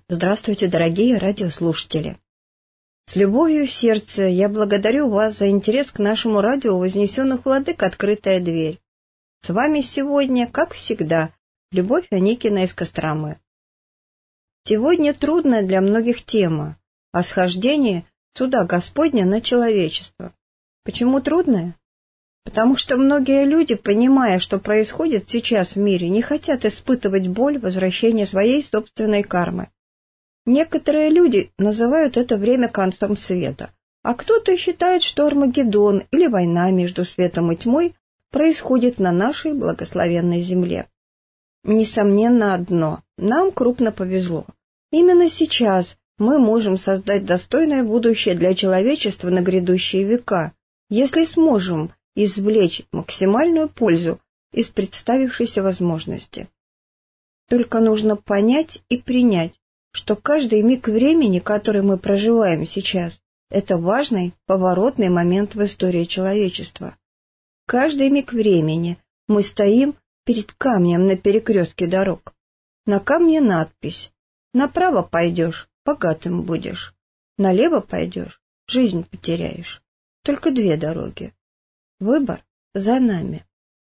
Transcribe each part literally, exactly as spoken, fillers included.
Здравствуйте, дорогие радиослушатели! С любовью в сердце я благодарю вас за интерес к нашему радио «Вознесенных владык. Открытая дверь». С вами сегодня, как всегда, Любовь Аникина из Костромы. Сегодня трудная для многих тема о схождении суда Господня на человечество. Почему трудная? Потому что многие люди, понимая, что происходит сейчас в мире, не хотят испытывать боль возвращения своей собственной кармы. Некоторые люди называют это время концом света, а кто-то считает, что Армагеддон или война между светом и тьмой происходит на нашей благословенной земле. Несомненно одно, нам крупно повезло. Именно сейчас мы можем создать достойное будущее для человечества на грядущие века, если сможем извлечь максимальную пользу из представившейся возможности. Только нужно понять и принять, что каждый миг времени, который мы проживаем сейчас, это важный поворотный момент в истории человечества. Каждый миг времени мы стоим перед камнем на перекрестке дорог. На камне надпись: «Направо пойдешь, богатым будешь. Налево пойдешь, жизнь потеряешь». Только две дороги. Выбор за нами.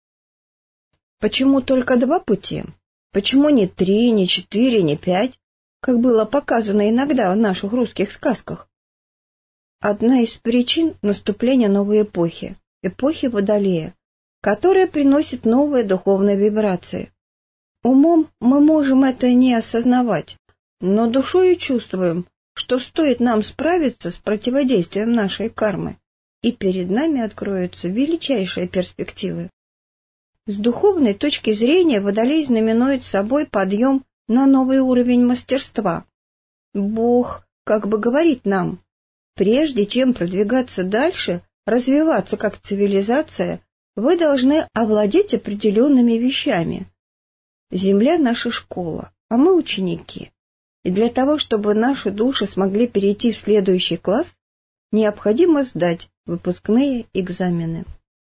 Почему только два пути? Почему не три, не четыре, не пять? Как было показано иногда в наших русских сказках. Одна из причин наступления новой эпохи, эпохи Водолея, которая приносит новые духовные вибрации. Умом мы можем это не осознавать, но душою чувствуем, что стоит нам справиться с противодействием нашей кармы, и перед нами откроются величайшие перспективы. С духовной точки зрения Водолей знаменует собой подъем на новый уровень мастерства. Бог как бы говорит нам: прежде чем продвигаться дальше, развиваться как цивилизация, вы должны овладеть определенными вещами. Земля — наша школа, а мы ученики. И для того, чтобы наши души смогли перейти в следующий класс, необходимо сдать выпускные экзамены.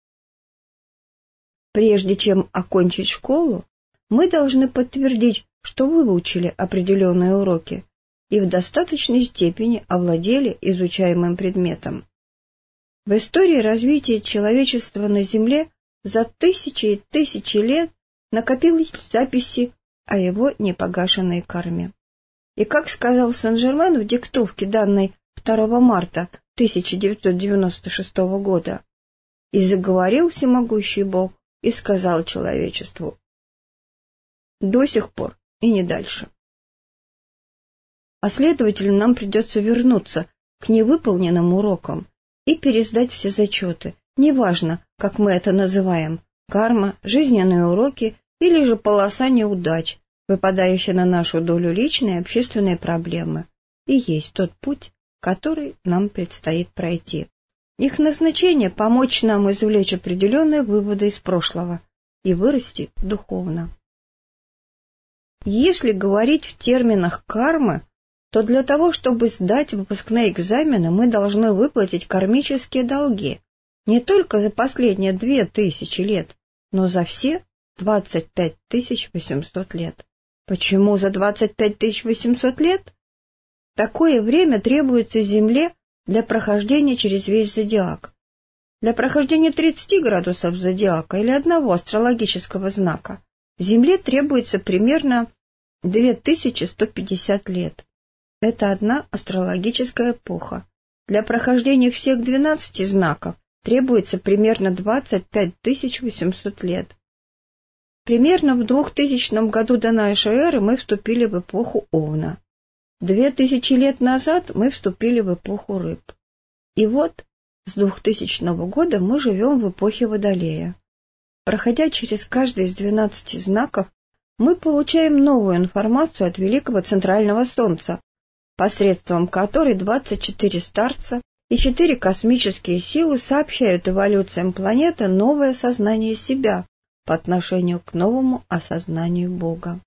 Прежде чем окончить школу, мы должны подтвердить, что выучили определенные уроки и в достаточной степени овладели изучаемым предметом. В истории развития человечества на Земле за тысячи и тысячи лет накопились записи о его непогашенной карме. И, как сказал Сен-Жермен в диктовке, данной второго марта тысяча девятьсот девяносто шестого года, «И заговорил всемогущий Бог и сказал человечеству». До сих пор и не дальше. А следовательно, нам придется вернуться к невыполненным урокам и пересдать все зачеты, неважно, как мы это называем, карма, жизненные уроки или же полоса неудач, выпадающие на нашу долю личные и общественные проблемы, и есть тот путь, который нам предстоит пройти. Их назначение — помочь нам извлечь определенные выводы из прошлого и вырасти духовно. Если говорить в терминах кармы, то для того, чтобы сдать выпускные экзамены, мы должны выплатить кармические долги не только за последние две тысячи лет, но за все двадцать пять тысяч восемьсот лет. Почему за двадцать пять тысяч восемьсот лет? Такое время требуется Земле для прохождения через весь зодиак. Для прохождения тридцати градусов зодиака или одного астрологического знака Земле требуется примерно две тысячи сто пятьдесят лет. Это одна астрологическая эпоха. Для прохождения всех двенадцати знаков требуется примерно двадцать пять тысяч восемьсот лет. Примерно в двухтысячном году до нашей эры мы вступили в эпоху Овна. Две тысячи лет назад мы вступили в эпоху Рыб. И вот с двухтысячного года мы живем в эпохе Водолея. Проходя через каждый из двенадцати знаков, мы получаем новую информацию от Великого Центрального Солнца, посредством которой двадцать четыре старца и четыре космические силы сообщают эволюциям планеты новое сознание себя по отношению к новому осознанию Бога.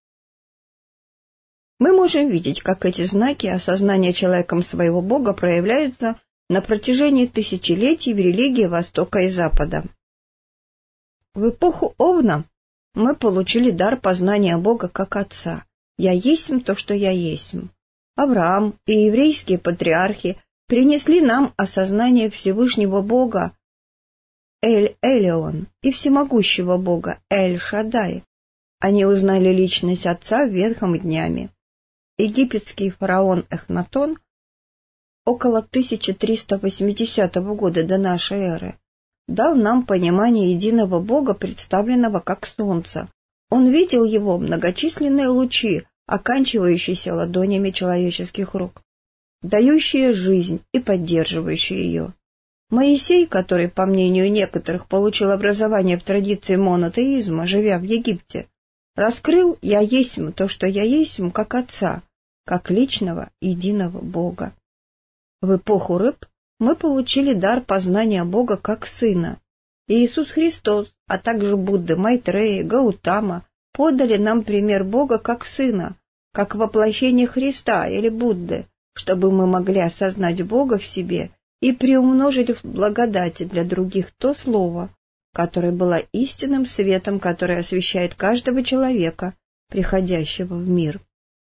Мы можем видеть, как эти знаки осознания человеком своего Бога проявляются на протяжении тысячелетий в религии Востока и Запада. В эпоху Овна мы получили дар познания Бога как Отца. «Я есмь то, что я есмь». Авраам и еврейские патриархи принесли нам осознание Всевышнего Бога Эль-Элеон и всемогущего Бога Эль-Шадай. Они узнали личность Отца в Ветхом днями. Египетский фараон Эхнатон около тысяча триста восьмидесятого года до нашей эры дал нам понимание единого Бога, представленного как солнце. Он видел его многочисленные лучи, оканчивающиеся ладонями человеческих рук, дающие жизнь и поддерживающие ее. Моисей, который, по мнению некоторых, получил образование в традиции монотеизма, живя в Египте, раскрыл «Я есмь» то, что «Я есмь» как Отца, как личного единого Бога. В эпоху рыб мы получили дар познания Бога как Сына. И Иисус Христос, а также Будда, Майтрея, Гаутама подали нам пример Бога как Сына, как воплощение Христа или Будды, чтобы мы могли осознать Бога в себе и приумножить в благодати для других то слово, которое было истинным светом, который освещает каждого человека, приходящего в мир.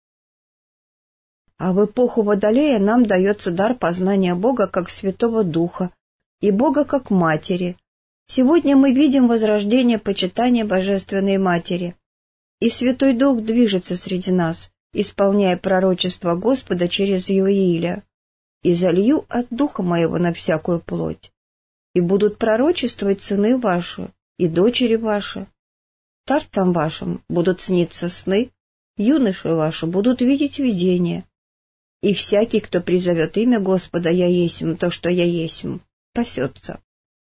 А в эпоху Водолея нам дается дар познания Бога как Святого Духа и Бога как Матери. Сегодня мы видим возрождение почитания Божественной Матери, и Святой Дух движется среди нас, исполняя пророчество Господа через Иоиля. «И залью от Духа Моего на всякую плоть, и будут пророчествовать сыны ваши и дочери ваши. Старцам вашим будут сниться сны, юноши ваши будут видеть видения. И всякий, кто призовет имя Господа, я есмь, то, что я есмь, спасется».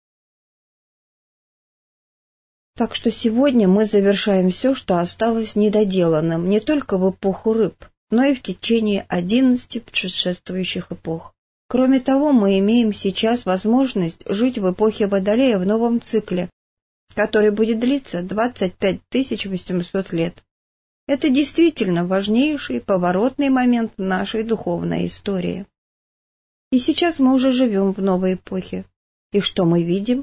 Так что сегодня мы завершаем все, что осталось недоделанным не только в эпоху рыб, но и в течение одиннадцати предшествующих эпох. Кроме того, мы имеем сейчас возможность жить в эпохе Водолея в новом цикле, который будет длиться двадцать пять тысяч восемьсот лет. Это действительно важнейший поворотный момент в нашей духовной истории. И сейчас мы уже живем в новой эпохе. И что мы видим?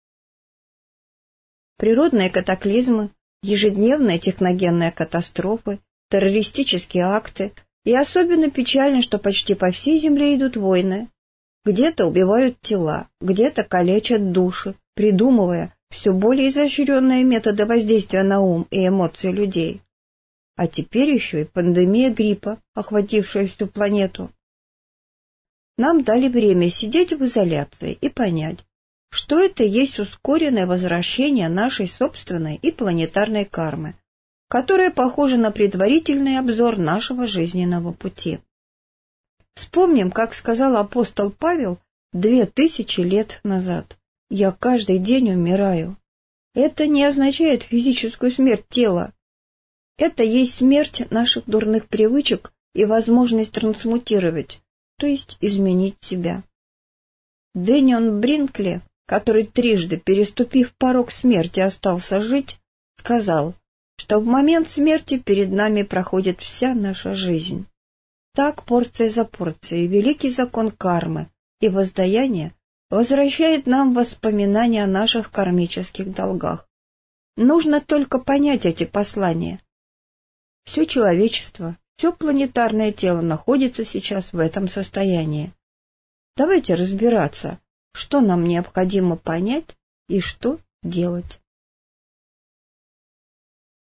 Природные катаклизмы, ежедневные техногенные катастрофы, террористические акты, и особенно печально, что почти по всей земле идут войны. Где-то убивают тела, где-то калечат души, придумывая все более изощренные методы воздействия на ум и эмоции людей. А теперь еще и пандемия гриппа, охватившая всю планету. Нам дали время сидеть в изоляции и понять, что это есть ускоренное возвращение нашей собственной и планетарной кармы, которая похожа на предварительный обзор нашего жизненного пути. Вспомним, как сказал апостол Павел две тысячи лет назад: «Я каждый день умираю». Это не означает физическую смерть тела. Это есть смерть наших дурных привычек и возможность трансмутировать, то есть изменить себя. Дэнион Бринкли, который трижды, переступив порог смерти, остался жить, сказал, что в момент смерти перед нами проходит вся наша жизнь. Так, порция за порцией, великий закон кармы и воздаяния возвращает нам воспоминания о наших кармических долгах. Нужно только понять эти послания. Все человечество, все планетарное тело находится сейчас в этом состоянии. Давайте разбираться, что нам необходимо понять и что делать.